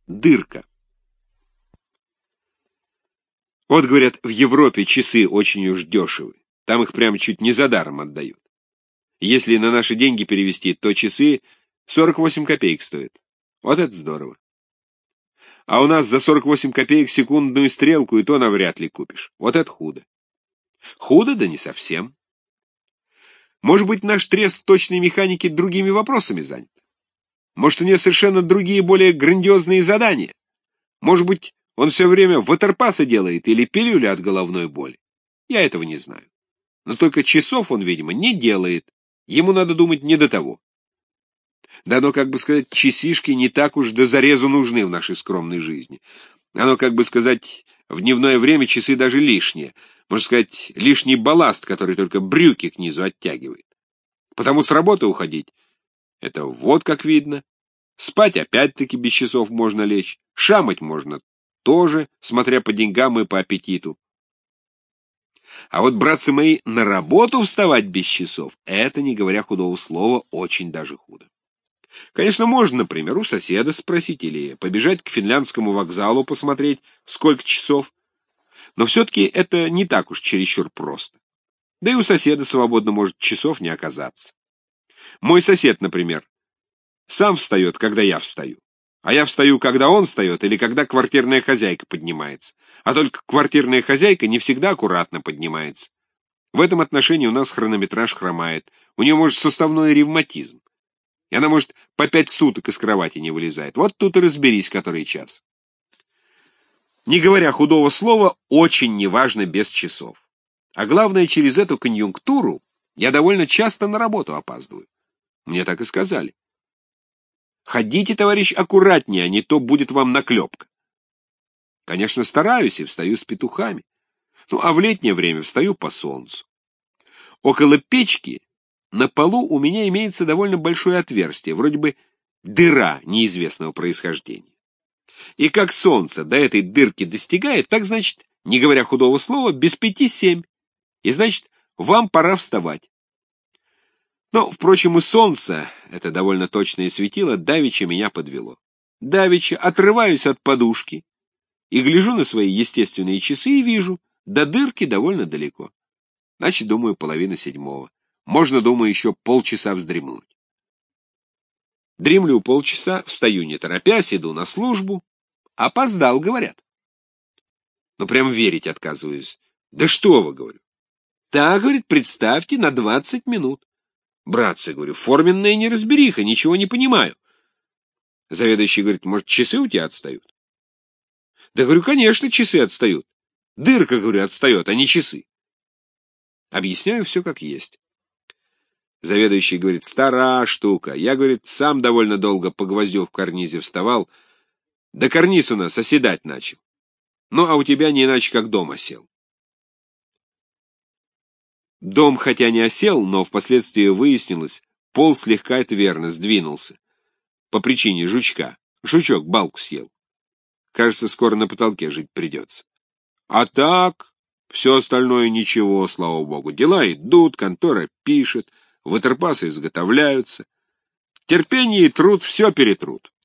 Дырка. Вот, говорят, в Европе часы очень уж дешевы. Там их прямо чуть не за даром отдают. Если на наши деньги перевести, то часы 48 копеек стоят. Вот это здорово. А у нас за 48 копеек секундную стрелку и то навряд ли купишь. Вот это худо. Худо, да не совсем. Может быть, наш трест точной механики другими вопросами занят. Может, у нее совершенно другие, более грандиозные задания. Может быть, он все время ватерпасы делает или пилюли от головной боли. Я этого не знаю. Но только часов он, видимо, не делает. Ему надо думать не до того. Да оно, как бы сказать, часишки не так уж до зарезу нужны в нашей скромной жизни. Оно, как бы сказать, в дневное время часы даже лишние. Можно сказать, лишний балласт, который только брюки к низу оттягивает. Потому с работы уходить — это вот как видно. Спать опять-таки без часов можно лечь. Шамать можно тоже, смотря по деньгам и по аппетиту. А вот, братцы мои, на работу вставать без часов — это, не говоря худого слова, очень даже худо. Конечно, можно, например, у соседа спросить или побежать к финляндскому вокзалу посмотреть, сколько часов. Но все-таки это не так уж чересчур просто. Да и у соседа свободно может часов не оказаться. Мой сосед, например, сам встает, когда я встаю. А я встаю, когда он встает, или когда квартирная хозяйка поднимается. А только квартирная хозяйка не всегда аккуратно поднимается. В этом отношении у нас хронометраж хромает. У нее, может, суставной ревматизм. И она, может, по 5 суток из кровати не вылезает. Вот тут и разберись, который час. Не говоря худого слова, очень неважно без часов. А главное, через эту конъюнктуру я довольно часто на работу опаздываю. Мне так и сказали. Ходите, товарищ, аккуратнее, а не то будет вам наклепка. Конечно, стараюсь и встаю с петухами. Ну, а в летнее время встаю по солнцу. Около печки на полу у меня имеется довольно большое отверстие, вроде бы дыра неизвестного происхождения. И как солнце до этой дырки достигает, так, значит, не говоря худого слова, без 5-7. И, значит, вам пора вставать. Но, впрочем, и солнце, это довольно точное светило, давеча меня подвело. Давеча отрываюсь от подушки и гляжу на свои естественные часы и вижу, до дырки довольно далеко. Значит, думаю, 6:30. Можно, думаю, еще полчаса вздремнуть. Дремлю полчаса, встаю не торопясь, иду на службу. Опоздал, говорят. Ну, прям верить отказываюсь. Да что вы, говорю. Да, говорит, представьте, на 20 минут. Братцы, говорю, форменная неразбериха, ничего не понимаю. Заведующий говорит, может, часы у тебя отстают? Да, говорю, конечно, часы отстают. Дырка, говорю, отстает, а не часы. Объясняю все как есть. Заведующий говорит, стара штука. Я, говорит, сам довольно долго по гвоздю в карнизе вставал. Да карниз у нас оседать начал. Ну, а у тебя не иначе, как дом осел. Дом хотя не осел, но впоследствии выяснилось, пол слегка, это верно, сдвинулся. По причине жучка. Жучок балку съел. Кажется, скоро на потолке жить придется. А так, все остальное ничего, слава богу. Дела идут, контора пишет, ватерпасы изготовляются. Терпение и труд все перетрут.